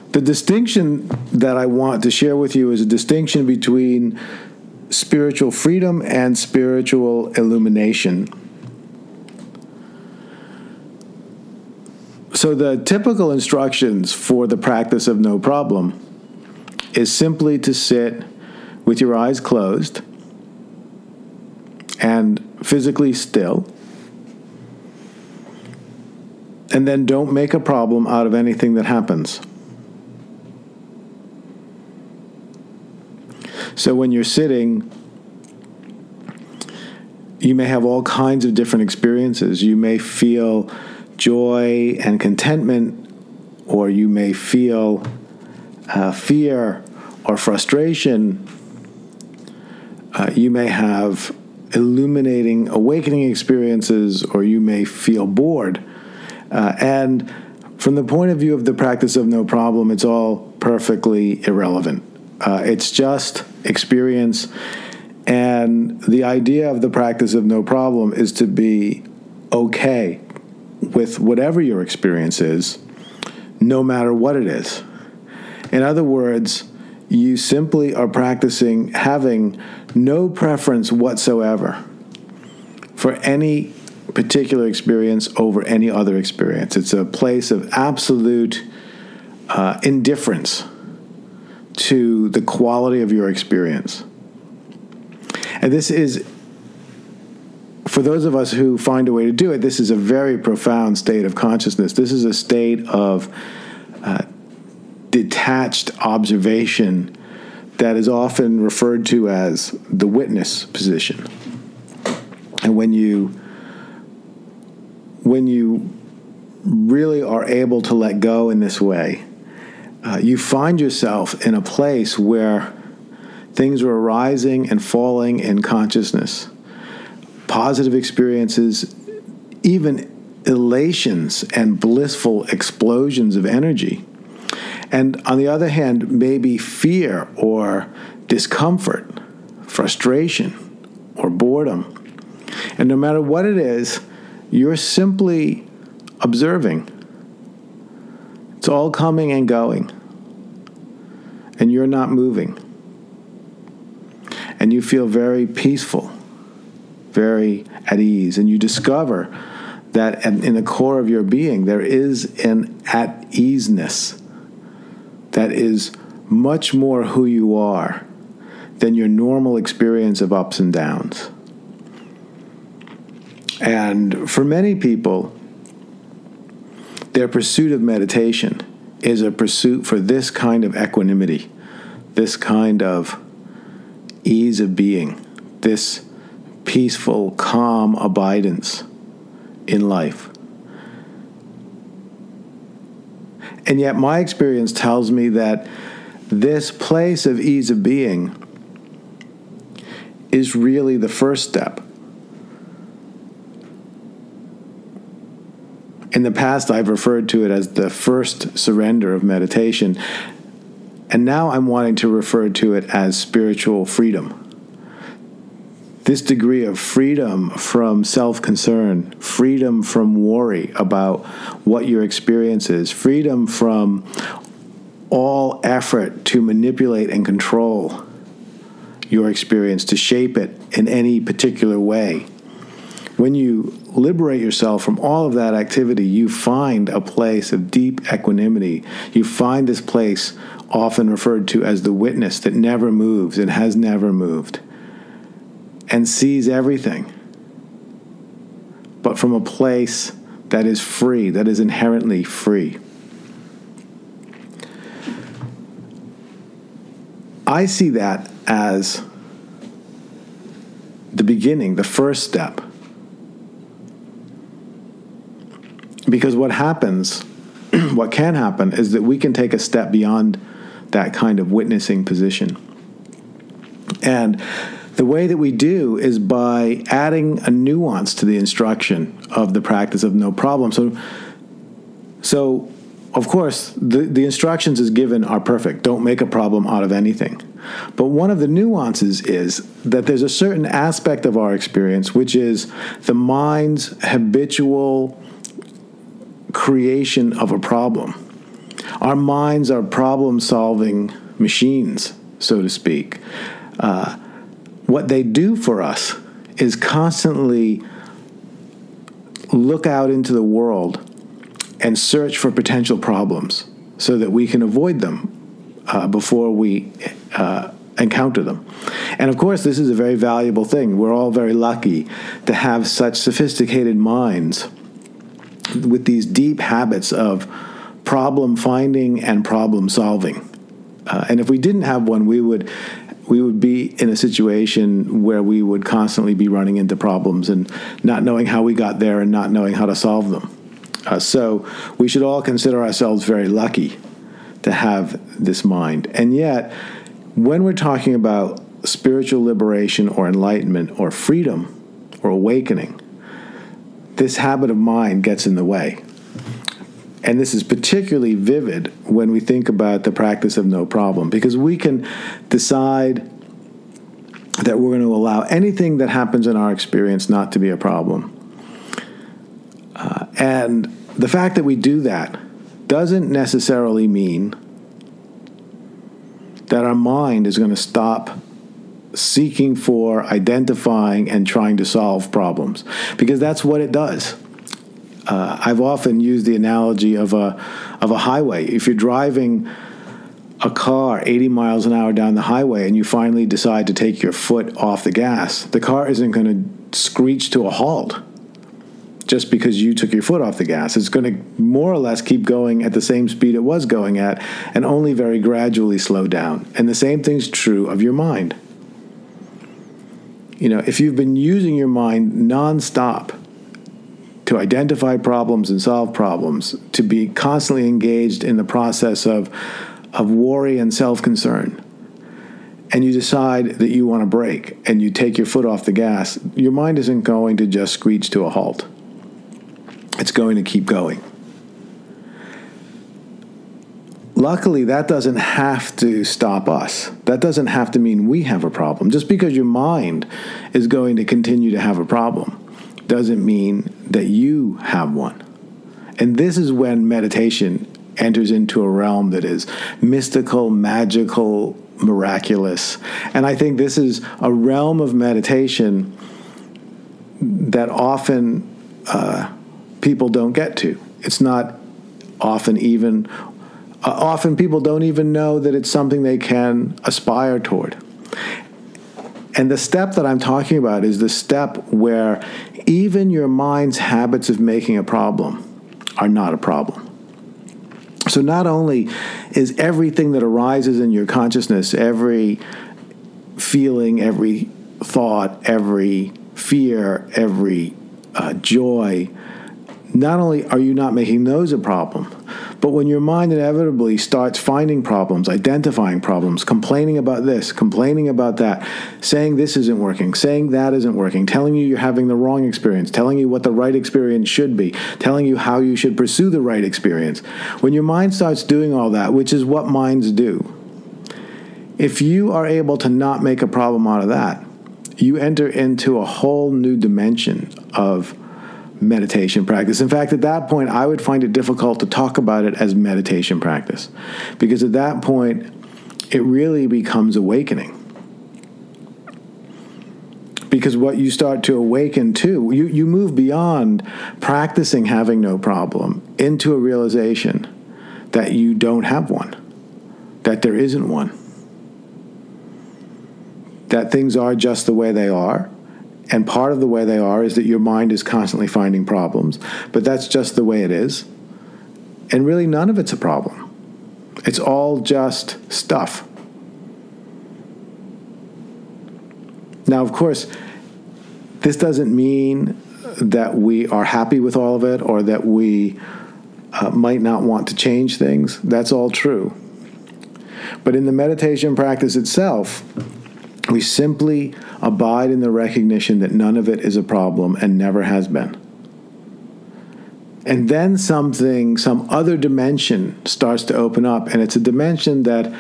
The distinction that I want to share with you is a distinction between spiritual freedom and spiritual illumination. So the typical instructions for the practice of no problem is simply to sit with your eyes closed and physically still, and then don't make a problem out of anything that happens. So when you're sitting, you may have all kinds of different experiences. You may feel joy and contentment, or you may feel fear or frustration. You may have illuminating, awakening experiences, or you may feel bored. And from the point of view of the practice of no problem, it's all perfectly irrelevant. It's just experience. And the idea of the practice of no problem is to be okay with whatever your experience is, no matter what it is. In other words, you simply are practicing having no preference whatsoever for any particular experience over any other experience. It's a place of absolute indifference to the quality of your experience. And this is, for those of us who find a way to do it, this is a very profound state of consciousness. This is a state of detached observation that is often referred to as the witness position. And when you really are able to let go in this way, you find yourself in a place where things are arising and falling in consciousness. Positive experiences, even elations and blissful explosions of energy. And on the other hand, maybe fear or discomfort, frustration or boredom. And no matter what it is, you're simply observing. It's all coming and going. And you're not moving. And you feel very peaceful, very at ease. And you discover that in the core of your being, there is an at-easeness that is much more who you are than your normal experience of ups and downs. And for many people, their pursuit of meditation is a pursuit for this kind of equanimity, this kind of ease of being, this peaceful, calm abidance in life. And yet my experience tells me that this place of ease of being is really the first step. In the past, I've referred to it as the first surrender of meditation. And now I'm wanting to refer to it as spiritual freedom. This degree of freedom from self-concern, freedom from worry about what your experience is, freedom from all effort to manipulate and control your experience, to shape it in any particular way. When you liberate yourself from all of that activity, you find a place of deep equanimity. You find this place often referred to as the witness that never moves and has never moved and sees everything, but from a place that is free, that is inherently free. I see that as the beginning, the first step. Because what happens, what can happen, is that we can take a step beyond that kind of witnessing position. And the way that we do is by adding a nuance to the instruction of the practice of no problem. So of course, the instructions as given are perfect. Don't make a problem out of anything. But one of the nuances is that there's a certain aspect of our experience which is the mind's habitual creation of a problem, Our minds are problem-solving machines, so to speak. What they do for us is constantly look out into the world and search for potential problems so that we can avoid them before we encounter them. And of course, this is a very valuable thing. We're all very lucky to have such sophisticated minds with these deep habits of problem finding and problem solving. And if we didn't have one, we would be in a situation where we would constantly be running into problems and not knowing how we got there and not knowing how to solve them. So we should all consider ourselves very lucky to have this mind. And yet, when we're talking about spiritual liberation or enlightenment or freedom or awakening, this habit of mind gets in the way. And this is particularly vivid when we think about the practice of no problem, because we can decide that we're going to allow anything that happens in our experience not to be a problem. And the fact that we do that doesn't necessarily mean that our mind is going to stop seeking for, identifying, and trying to solve problems, because that's what it does. I've often used the analogy of a highway. If you're driving a car 80 miles an hour down the highway and you finally decide to take your foot off the gas, the car isn't going to screech to a halt just because you took your foot off the gas. It's going to more or less keep going at the same speed it was going at and only very gradually slow down. And the same thing's true of your mind. You know, if you've been using your mind nonstop to identify problems and solve problems, to be constantly engaged in the process of worry and self-concern, and you decide that you want to break and you take your foot off the gas, your mind isn't going to just screech to a halt. It's going to keep going. Luckily, that doesn't have to stop us. That doesn't have to mean we have a problem. Just because your mind is going to continue to have a problem doesn't mean that you have one. And this is when meditation enters into a realm that is mystical, magical, miraculous. And I think this is a realm of meditation that often people don't get to. It's not often even... often people don't even know that it's something they can aspire toward. And the step that I'm talking about is the step where even your mind's habits of making a problem are not a problem. So not only is everything that arises in your consciousness, every feeling, every thought, every fear, every joy, not only are you not making those a problem, but when your mind inevitably starts finding problems, identifying problems, complaining about this, complaining about that, saying this isn't working, saying that isn't working, telling you you're having the wrong experience, telling you what the right experience should be, telling you how you should pursue the right experience, when your mind starts doing all that, which is what minds do, if you are able to not make a problem out of that, you enter into a whole new dimension of meditation practice. In fact, at that point, I would find it difficult to talk about it as meditation practice, because at that point, it really becomes awakening. Because what you start to awaken to, you move beyond practicing having no problem into a realization that you don't have one, that there isn't one, that things are just the way they are. And part of the way they are is that your mind is constantly finding problems. But that's just the way it is. And really none of it's a problem. It's all just stuff. Now, of course, this doesn't mean that we are happy with all of it or that we might not want to change things. That's all true. But in the meditation practice itself, we simply abide in the recognition that none of it is a problem and never has been. And then some other dimension starts to open up, and it's a dimension that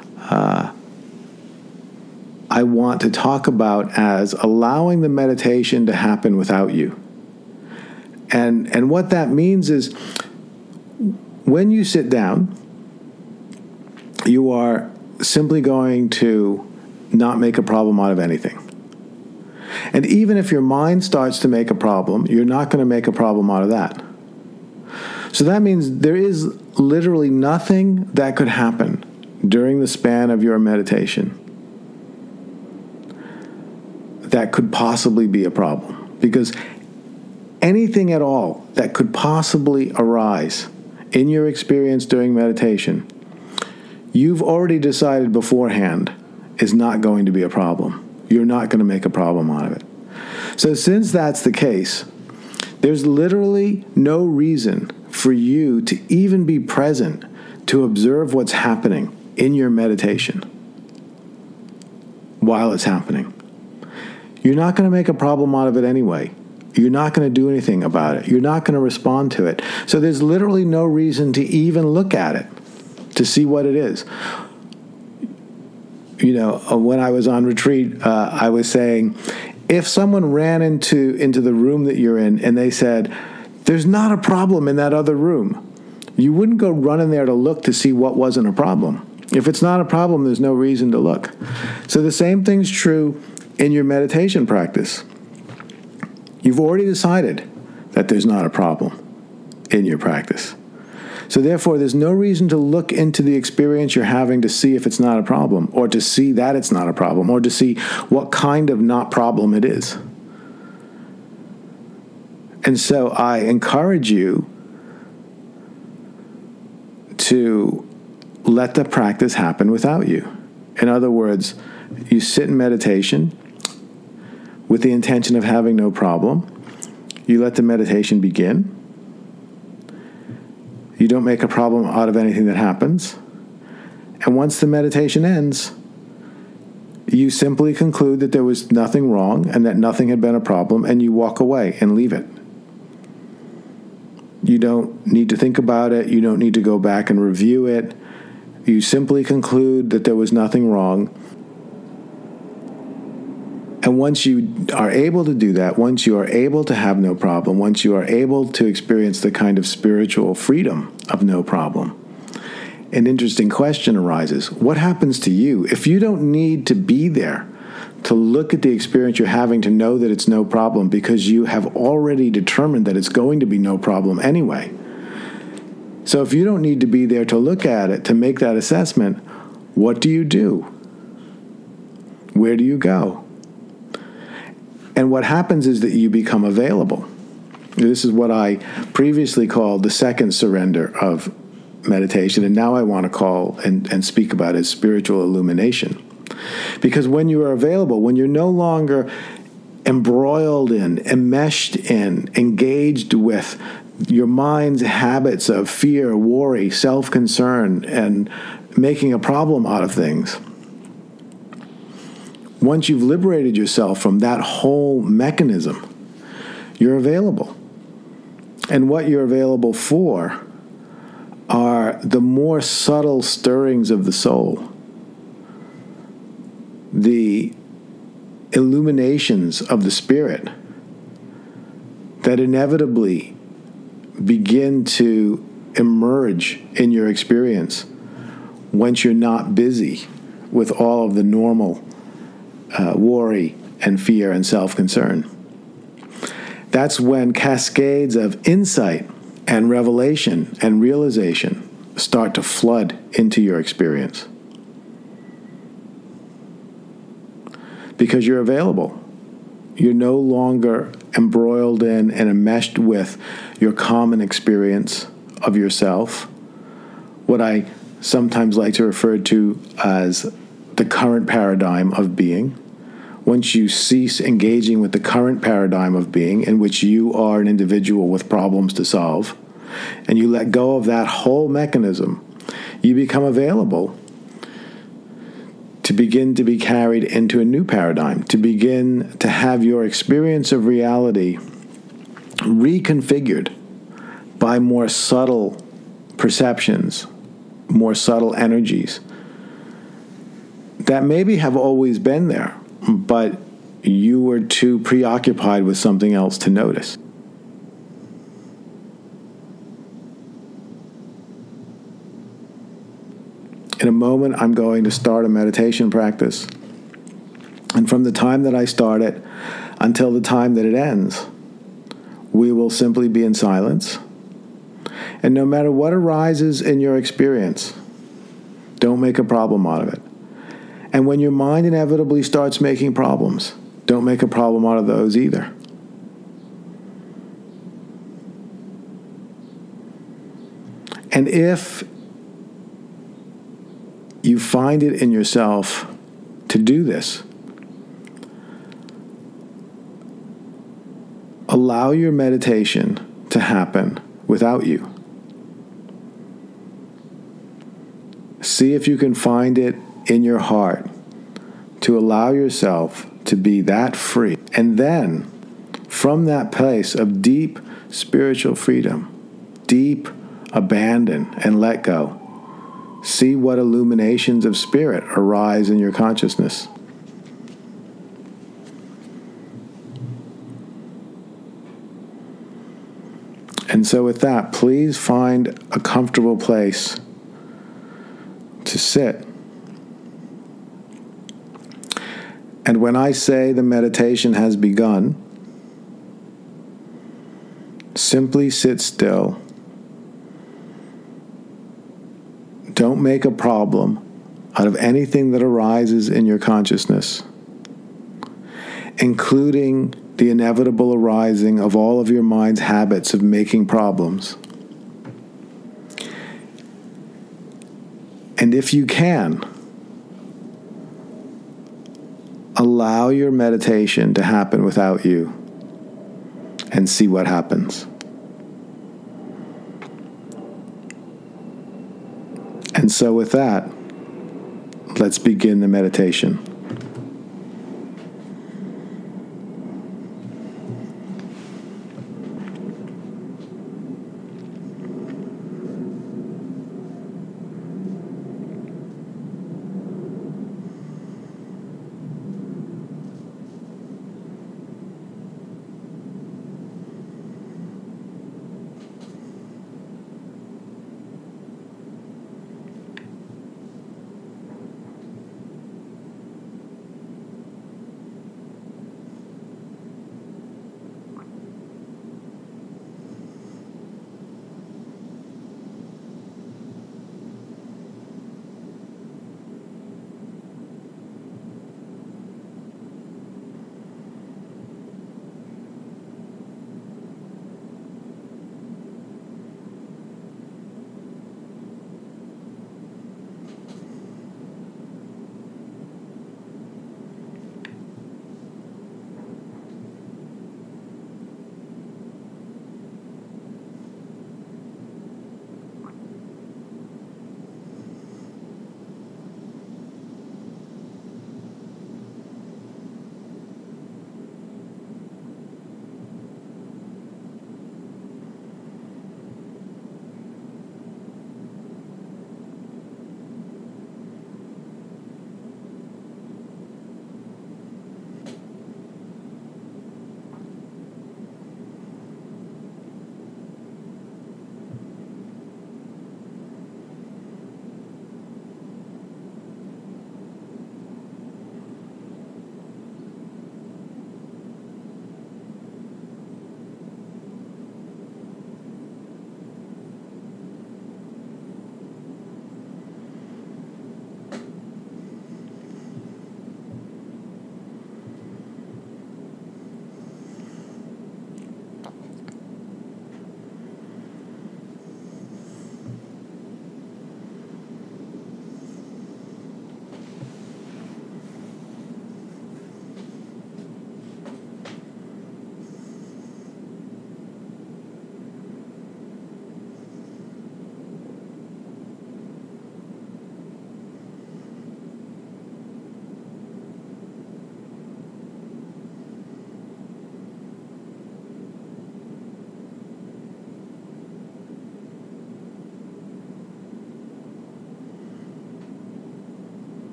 I want to talk about as allowing the meditation to happen without you. And what that means is when you sit down you are simply going to not make a problem out of anything. And even if your mind starts to make a problem, you're not going to make a problem out of that. So that means there is literally nothing that could happen during the span of your meditation that could possibly be a problem. Because anything at all that could possibly arise in your experience during meditation, you've already decided beforehand is not going to be a problem. You're not going to make a problem out of it. So since that's the case, there's literally no reason for you to even be present to observe what's happening in your meditation while it's happening. You're not going to make a problem out of it anyway. You're not going to do anything about it. You're not going to respond to it. So there's literally no reason to even look at it to see what it is. You know, when I was on retreat, I was saying, if someone ran into the room that you're in and they said, there's not a problem in that other room, you wouldn't go run in there to look to see what wasn't a problem. If it's not a problem, there's no reason to look. So the same thing's true in your meditation practice. You've already decided that there's not a problem in your practice. So therefore, there's no reason to look into the experience you're having to see if it's not a problem, or to see that it's not a problem, or to see what kind of not problem it is. And so I encourage you to let the practice happen without you. In other words, you sit in meditation with the intention of having no problem. You let the meditation begin. You don't make a problem out of anything that happens. And once the meditation ends, you simply conclude that there was nothing wrong and that nothing had been a problem, and you walk away and leave it. You don't need to think about it. You don't need to go back and review it. You simply conclude that there was nothing wrong. And once you are able to do that, once you are able to have no problem, once you are able to experience the kind of spiritual freedom of no problem, an interesting question arises. What happens to you if you don't need to be there to look at the experience you're having to know that it's no problem, because you have already determined that it's going to be no problem anyway? So if you don't need to be there to look at it, to make that assessment, what do you do? Where do you go? And what happens is that you become available. This is what I previously called the second surrender of meditation, and now I want to call and speak about as spiritual illumination. Because when you are available, when you're no longer embroiled in, enmeshed in, engaged with your mind's habits of fear, worry, self-concern, and making a problem out of things, once you've liberated yourself from that whole mechanism, you're available. And what you're available for are the more subtle stirrings of the soul, the illuminations of the spirit that inevitably begin to emerge in your experience once you're not busy with all of the normal worry and fear and self-concern. That's when cascades of insight and revelation and realization start to flood into your experience. Because you're available. You're no longer embroiled in and enmeshed with your common experience of yourself, what I sometimes like to refer to as the current paradigm of being. Once you cease engaging with the current paradigm of being, in which you are an individual with problems to solve, and you let go of that whole mechanism, you become available to begin to be carried into a new paradigm, to begin to have your experience of reality reconfigured by more subtle perceptions, more subtle energies that maybe have always been there, but you were too preoccupied with something else to notice. In In a moment, I'm going to start a meditation practice. And from the time that I start it until the time that it ends, we will simply be in silence. And no matter what arises in your experience, don't make a problem out of it. And when your mind inevitably starts making problems, don't make a problem out of those either. And if you find it in yourself to do this, allow your meditation to happen without you. See if you can find it in your heart to allow yourself to be that free. And then, from that place of deep spiritual freedom, deep abandon and let go, see what illuminations of spirit arise in your consciousness. And so with that, please find a comfortable place to sit. And when I say the meditation has begun, simply sit still. Don't make a problem out of anything that arises in your consciousness, including the inevitable arising of all of your mind's habits of making problems. And if you can, allow your meditation to happen without you and see what happens. And so with that, let's begin the meditation.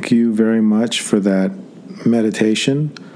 thank you very much for that meditation.